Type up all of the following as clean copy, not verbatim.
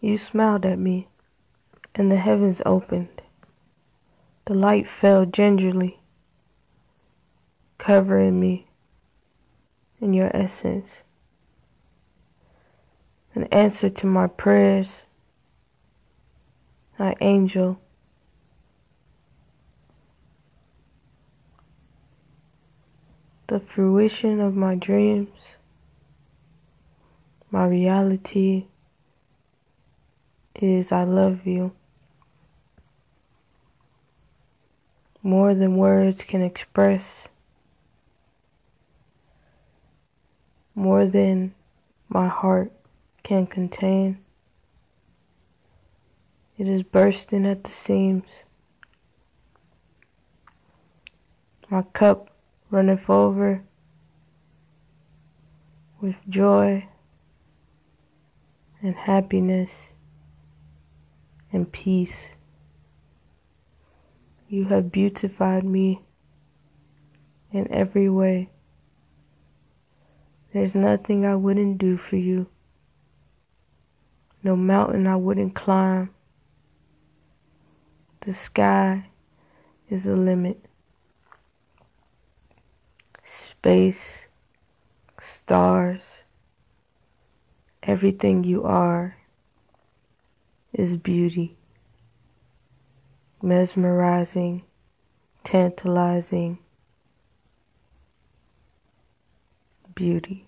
You smiled at me, and the heavens opened. The light fell gingerly, covering me in your essence. An answer to my prayers, my angel. The fruition of my dreams, my reality is I love you. More than words can express, more than my heart can contain. It is bursting at the seams. My cup runneth over with joy and happiness and peace. You have beautified me in every way. There's nothing I wouldn't do for you. No mountain I wouldn't climb. The sky is the limit. Space, stars, everything you are is beauty. Mesmerizing, tantalizing beauty.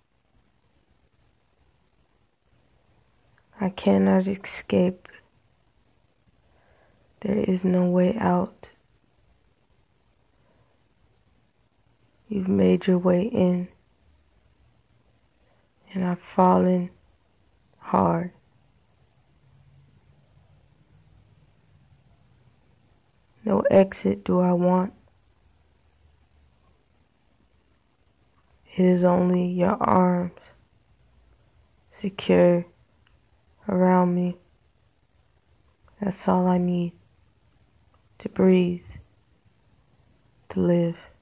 I cannot escape. There is no way out. You've made your way in, and I've fallen hard. No exit do I want. It is only your arms secure around me. That's all I need to breathe, to live.